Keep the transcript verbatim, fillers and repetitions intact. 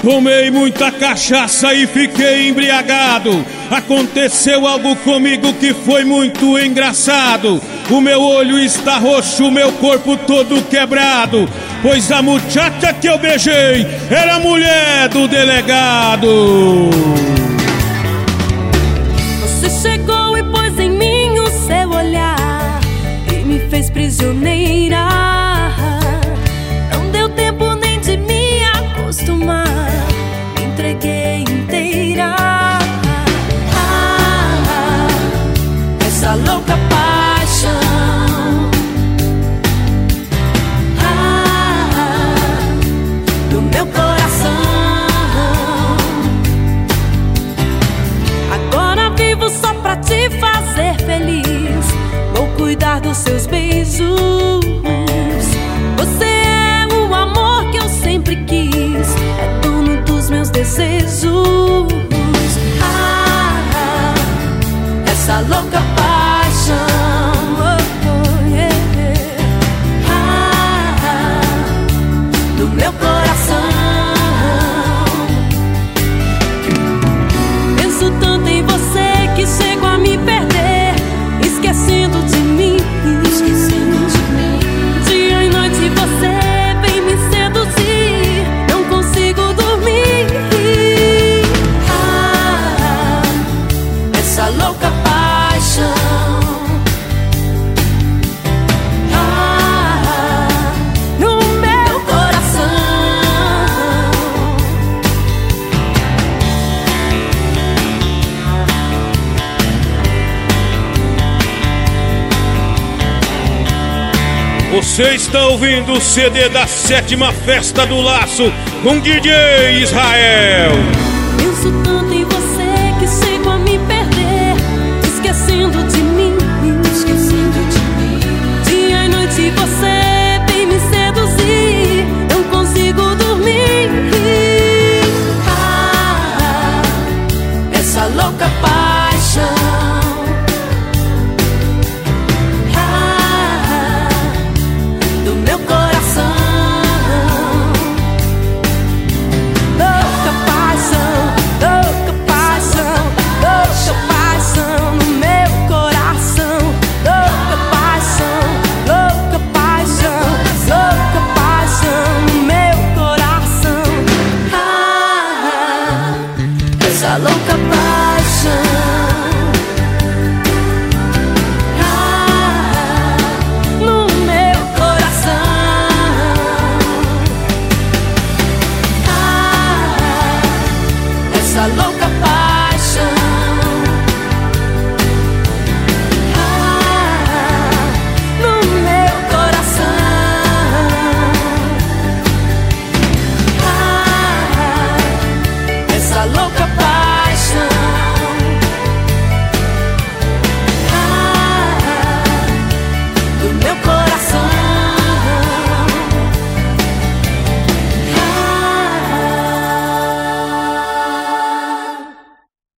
Tomei muita cachaça e fiquei embriagado. Aconteceu algo comigo que foi muito engraçado. O meu olho está roxo, meu corpo todo quebrado, pois a muchacha que eu beijei era a mulher do delegado. Você chegou e pôs em mim o seu olhar e me fez prisioneira. Não deu tempo nem de me acostumar, me entreguei inteira. Ah, essa louca paixão, ah, do meu coração. Agora vivo só pra te fazer feliz, vou cuidar dos seus beijos. Você é o amor que eu sempre quis, é dono dos meus desejos. Ah, essa louca paixão, oh, oh, yeah. Ah, do meu coração. Penso tanto em você que chego a me perder, esquecendo de mim. Esquecendo de mim. Dia e noite você vem me seduzir, não consigo dormir. Ah, essa louca paixão, ah, no meu coração. Você está ouvindo o C D da sétima Festa do Laço com D J Israel. Penso tanto em você que chego a me perder, esquecendo de mim. Esquecendo de mim. Dia e noite você vem me seduzir, não consigo dormir. Ah, essa louca paixão, ah, do meu coração. Louca paixão, louca paixão, louca paixão no meu coração. Louca paixão, louca paixão, louca paixão no meu coração. Ah, essa louca paixão, ah, no meu coração. Ah, essa louca